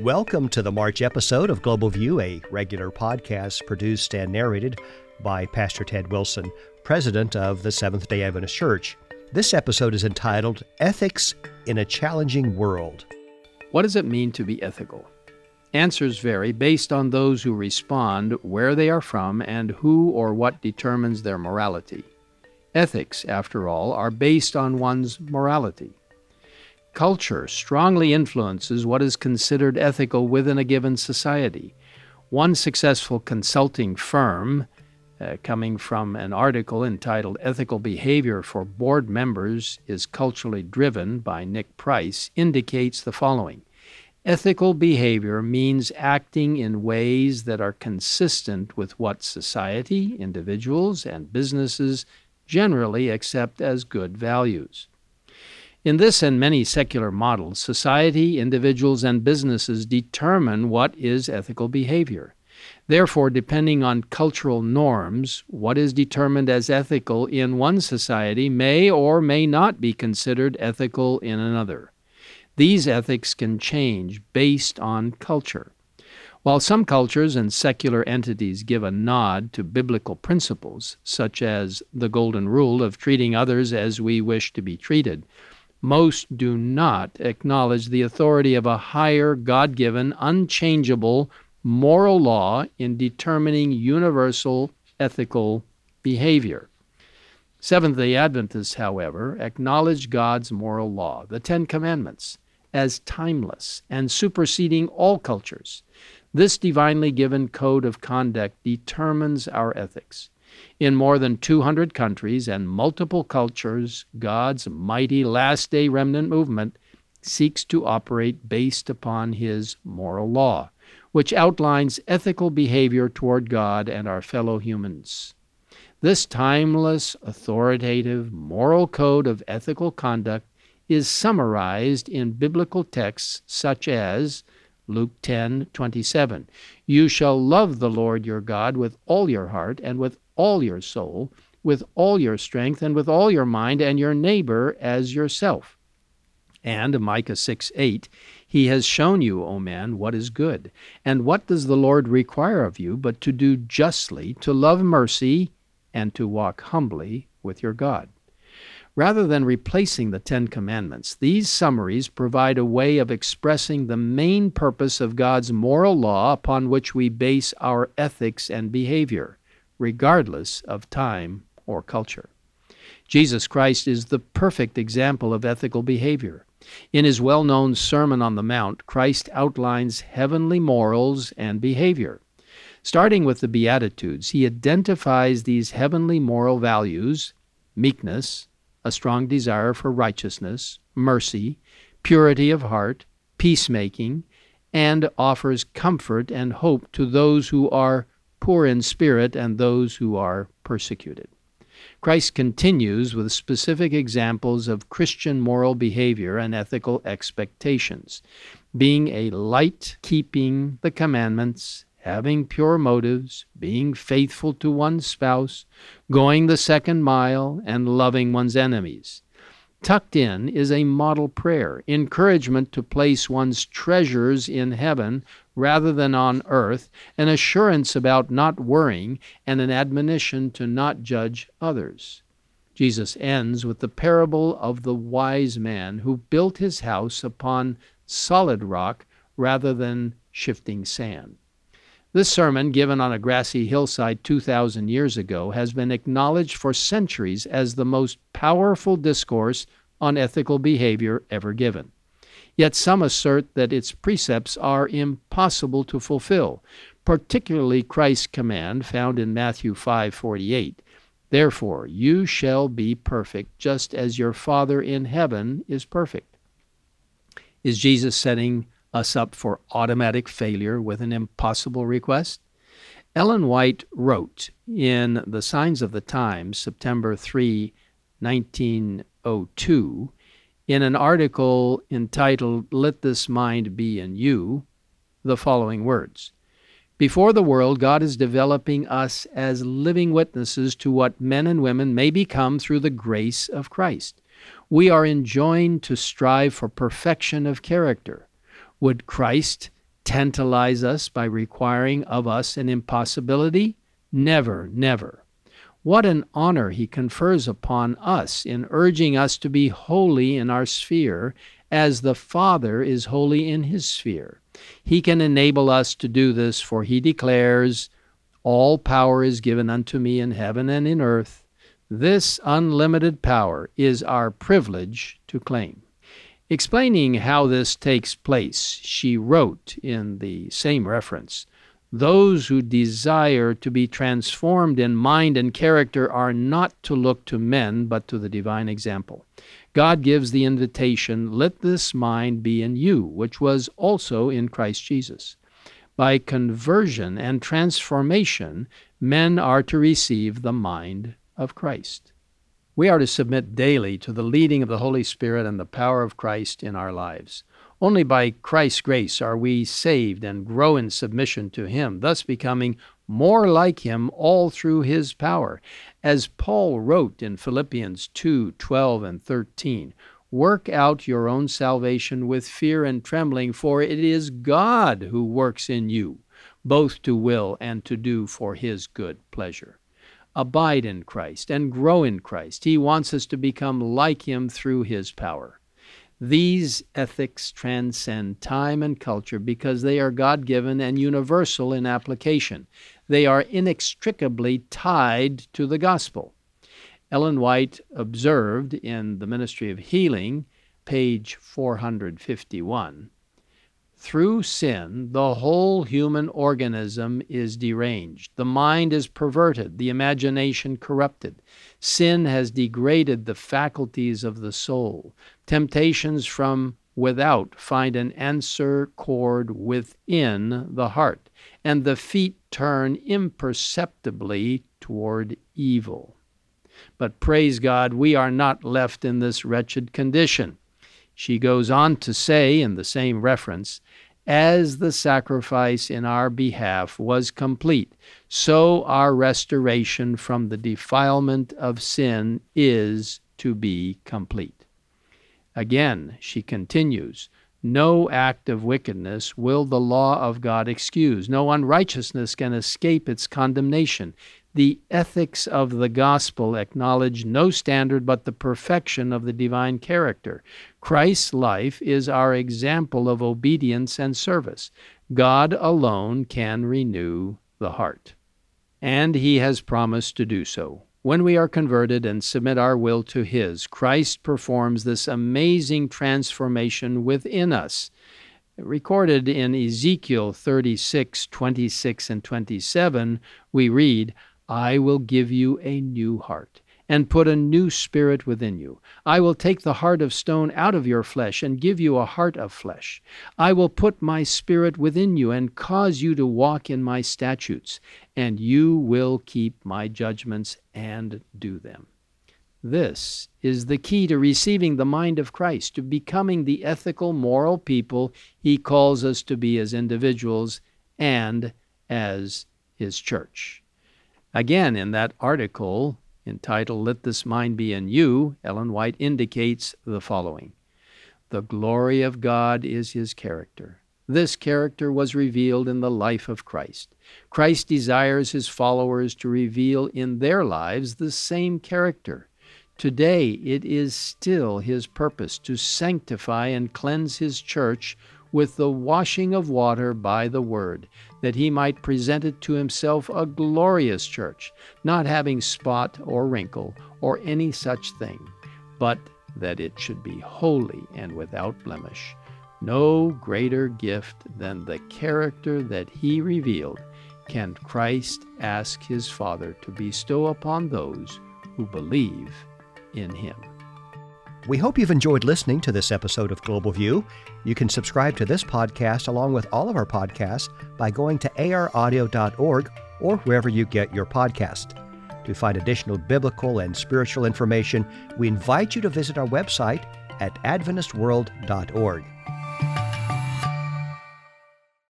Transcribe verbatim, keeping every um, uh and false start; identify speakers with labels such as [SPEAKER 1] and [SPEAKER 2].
[SPEAKER 1] Welcome to the March episode of Global View, a regular podcast produced and narrated by Pastor Ted Wilson, president of the Seventh-day Adventist Church. This episode is entitled Ethics in a Challenging World.
[SPEAKER 2] What does it mean to be ethical? Answers vary based on those who respond, where they are from, and who or what determines their morality. Ethics, after all, are based on one's morality. Culture strongly influences what is considered ethical within a given society. One successful consulting firm, uh, coming from an article entitled Ethical Behavior for Board Members is Culturally Driven by Nick Price, indicates the following. Ethical behavior means acting in ways that are consistent with what society, individuals, and businesses generally accept as good values. In this and many secular models, society, individuals, and businesses determine what is ethical behavior. Therefore, depending on cultural norms, what is determined as ethical in one society may or may not be considered ethical in another. These ethics can change based on culture. While some cultures and secular entities give a nod to biblical principles, such as the golden rule of treating others as we wish to be treated, most do not acknowledge the authority of a higher, God-given, unchangeable moral law in determining universal ethical behavior. Seventh-day Adventists, however, acknowledge God's moral law, the Ten Commandments, as timeless and superseding all cultures. This divinely given code of conduct determines our ethics. In more than two hundred countries and multiple cultures, God's mighty last-day remnant movement seeks to operate based upon His moral law, which outlines ethical behavior toward God and our fellow humans. This timeless, authoritative, moral code of ethical conduct is summarized in biblical texts such as Luke ten twenty-seven. You shall love the Lord your God with all your heart and with all your soul, with all your strength and with all your mind, and your neighbor as yourself. And Micah six eight, He has shown you, O man, what is good. And what does the Lord require of you but to do justly, to love mercy, and to walk humbly with your God? Rather than replacing the Ten Commandments, these summaries provide a way of expressing the main purpose of God's moral law upon which we base our ethics and behavior, regardless of time or culture. Jesus Christ is the perfect example of ethical behavior. In His well-known Sermon on the Mount, Christ outlines heavenly morals and behavior. Starting with the Beatitudes, He identifies these heavenly moral values: meekness, a strong desire for righteousness, mercy, purity of heart, peacemaking, and offers comfort and hope to those who are poor in spirit and those who are persecuted. Christ continues with specific examples of Christian moral behavior and ethical expectations: being a light, keeping the commandments, having pure motives, being faithful to one's spouse, going the second mile, and loving one's enemies. Tucked in is a model prayer, encouragement to place one's treasures in heaven rather than on earth, an assurance about not worrying, and an admonition to not judge others. Jesus ends with the parable of the wise man who built his house upon solid rock rather than shifting sand. This sermon, given on a grassy hillside two thousand years ago, has been acknowledged for centuries as the most powerful discourse on ethical behavior ever given. Yet some assert that its precepts are impossible to fulfill, particularly Christ's command found in Matthew five forty-eight. Therefore, you shall be perfect, just as your Father in heaven is perfect. Is Jesus setting us up for automatic failure with an impossible request? Ellen White wrote in The Signs of the Times, September third, nineteen oh two, in an article entitled Let This Mind Be in You, the following words: Before the world, God is developing us as living witnesses to what men and women may become through the grace of Christ. We are enjoined to strive for perfection of character. Would Christ tantalize us by requiring of us an impossibility? Never, never. What an honor he confers upon us in urging us to be holy in our sphere, as the Father is holy in his sphere. He can enable us to do this, for he declares, "All power is given unto me in heaven and in earth." This unlimited power is our privilege to claim. Explaining how this takes place, she wrote in the same reference, "Those who desire to be transformed in mind and character are not to look to men, but to the divine example. God gives the invitation, 'Let this mind be in you, which was also in Christ Jesus.' By conversion and transformation, men are to receive the mind of Christ." We are to submit daily to the leading of the Holy Spirit and the power of Christ in our lives. Only by Christ's grace are we saved and grow in submission to him, thus becoming more like him all through his power. As Paul wrote in Philippians two, twelve and thirteen, "Work out your own salvation with fear and trembling, for it is God who works in you, both to will and to do for his good pleasure." Abide in Christ and grow in Christ. He wants us to become like him through his power. These ethics transcend time and culture because they are God-given and universal in application. They are inextricably tied to the gospel. Ellen White observed in The Ministry of Healing, page four hundred fifty-one, "Through sin, the whole human organism is deranged. The mind is perverted, the imagination corrupted. Sin has degraded the faculties of the soul. Temptations from without find an answer chord within the heart, and the feet turn imperceptibly toward evil. But praise God, we are not left in this wretched condition." She goes on to say in the same reference, "As the sacrifice in our behalf was complete, so our restoration from the defilement of sin is to be complete." Again, she continues, "No act of wickedness will the law of God excuse. No unrighteousness can escape its condemnation. The ethics of the gospel acknowledge no standard but the perfection of the divine character. Christ's life is our example of obedience and service. God alone can renew the heart, and he has promised to do so. When we are converted and submit our will to his, Christ performs this amazing transformation within us. Recorded in Ezekiel thirty-six, twenty-six and twenty-seven, we read, "I will give you a new heart, and put a new spirit within you. I will take the heart of stone out of your flesh, and give you a heart of flesh. I will put my spirit within you, and cause you to walk in my statutes, and you will keep my judgments and do them." This is the key to receiving the mind of Christ, to becoming the ethical, moral people he calls us to be as individuals and as his church. Again, in that article entitled, "Let This Mind Be in You," Ellen White indicates the following: "The glory of God is his character. This character was revealed in the life of Christ. Christ desires his followers to reveal in their lives the same character. Today it is still his purpose to sanctify and cleanse his church with the washing of water by the word, that he might present it to himself a glorious church, not having spot or wrinkle or any such thing, but that it should be holy and without blemish. No greater gift than the character that he revealed can Christ ask his Father to bestow upon those who believe in him."
[SPEAKER 1] We hope you've enjoyed listening to this episode of Global View. You can subscribe to this podcast along with all of our podcasts by going to a r audio dot org or wherever you get your podcast. To find additional biblical and spiritual information, we invite you to visit our website at adventist world dot org.